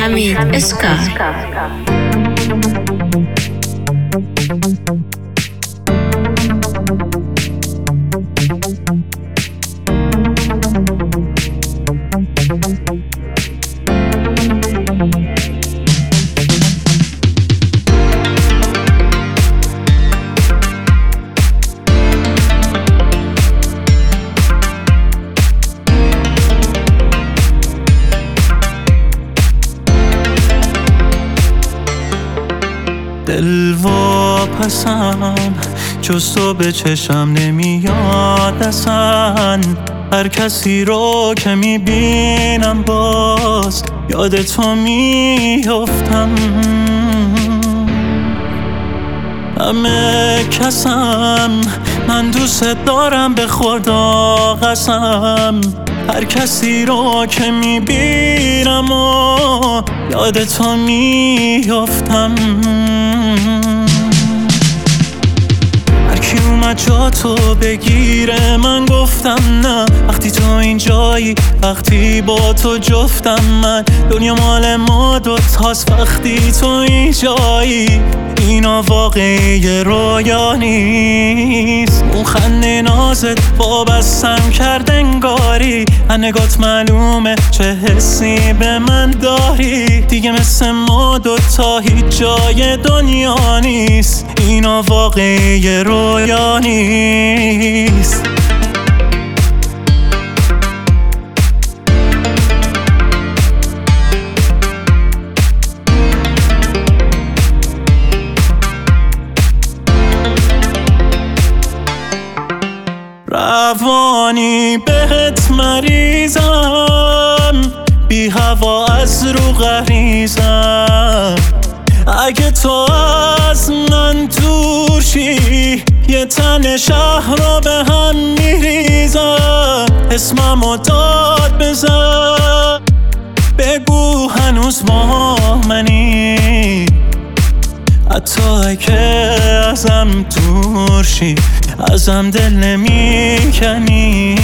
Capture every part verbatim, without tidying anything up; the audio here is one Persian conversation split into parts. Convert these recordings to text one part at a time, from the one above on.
حمید اسکار. دل واپسم جز تو به چشم نمیاد اصلا. هر کسی رو که میبینم باز یاد تو میافتم. همه کسم من دوست دارم به خدا قسم. هر کسی رو که میبینم و یاد تو میافتم. هر کی اومد جا تو بگیره من گفتم نه. وقتی تو اینجایی وقتی با تو جفتم من. دنیا مال ما دوتاست وقتی تو اینجایی. اینا واقعی رویا نیست. اون خنده نازت وابستم کرد انگاری. نگات معلومه چه حسی به من داری. دیگه مثل ما دوتا هیچ جای دنیا نیست. اینا واقعی رویا نیست. روانی بهت مریضم، بی هوا از رو غریزم. اگه تو از من دور شی یه تن شهر رو به هم میریزم. اسممو داد بزن بگو هنوز با منی. حتی اگه ازم دور شی ازم دل نمیکنی.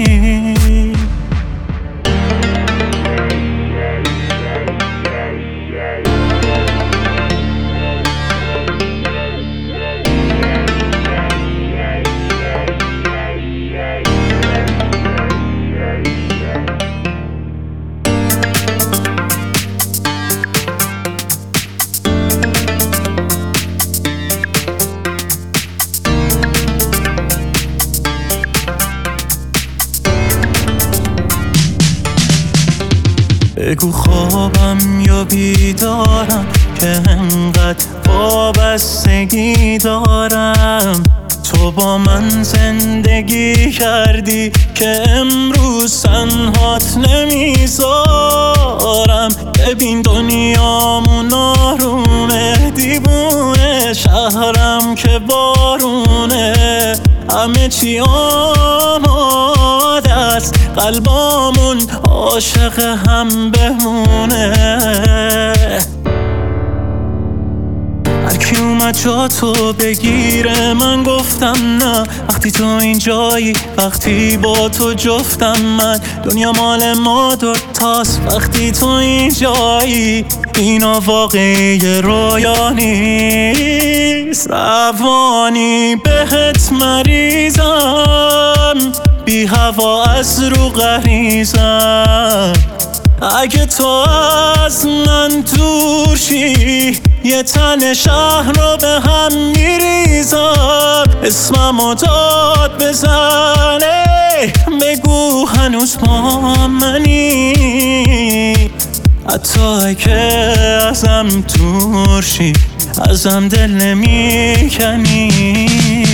بگو خوابم یا بیدارم که انقدر وابستگی دارم. تو با من زندگی کردی که امروز تنهات نمیذارم. ببین دنیامون آرومه، دیوونه شهرم که بارونه. همه چی آماده است، قلبامون عاشق هم بمونه. هر کی اومد جا تو بگیره من گفتم نه. وقتی تو اینجایی وقتی با تو جفتم من. دنیا مال ما دوتاست وقتی تو اینجایی. اینا واقعی رویا نیست. روانی بهت مریضم، بی هوا از رو غریزم. اگه تو از من دور شی یه تن شهر رو به هم میریزم. اسممو داد بزنه بگو هنوز با منی. حتی اگه ازم دور شی ازم دل نمیکنی.